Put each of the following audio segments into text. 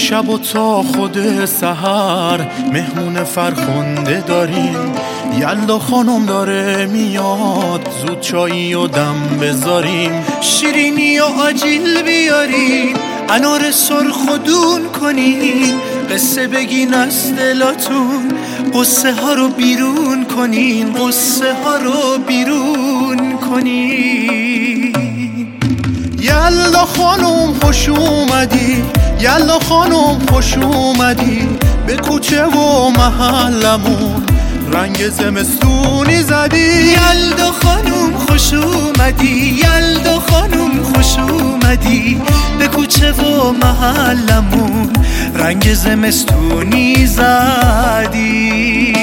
شب و تا خود سحر مهمون فرخنده داریم. یلدا خانم داره میاد، زود چایی و دم بذاریم. شیرینی و آجیل بیاریم، انار سرخ و دون کنیم. قصه بگین از دلاتون، قصه ها رو بیرون کنین، قصه ها رو بیرون کنین. یلدا خانم خوش اومدی، یلدا خانم خوش اومدی. به کوچه و محلمون رنگ زمستونی زدی. یلدا خانم خوش اومدی، یلدا خانم خوش اومدی. به کوچه و محلمون رنگ زمستونی زدی.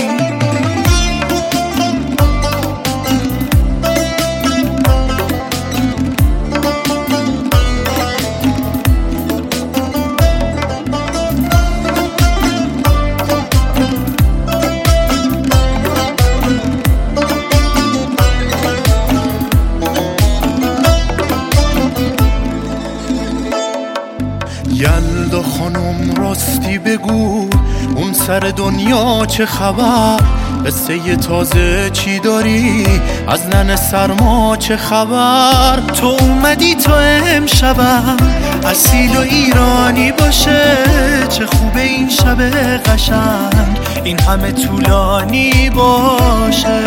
یلدا خانم راستی بگو، اون سر دنیا چه خبر؟ قصه تازه چی داری؟ از نن سرما چه خبر؟ تو اومدی تو امشبم اصیل و ایرانی باشه. چه خوبه این شب قشنگ، این همه طولانی باشه.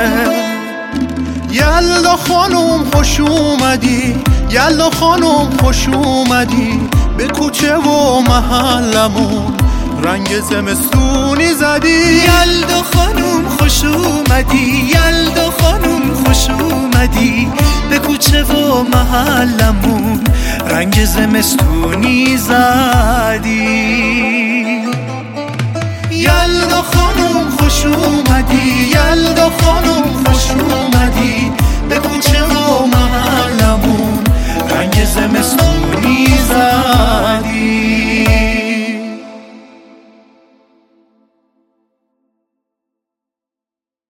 یلدا خانم خوش اومدی، یلدا خانم خوش اومدی. به کوچه و محلمون رنگ زمستونی زدی. یلدا خانم خوش اومدی، یلدا خانم خوش اومدی. به کوچه و محلمون رنگ زمستونی زدی. یلدا خانم خوش اومدی، یلدا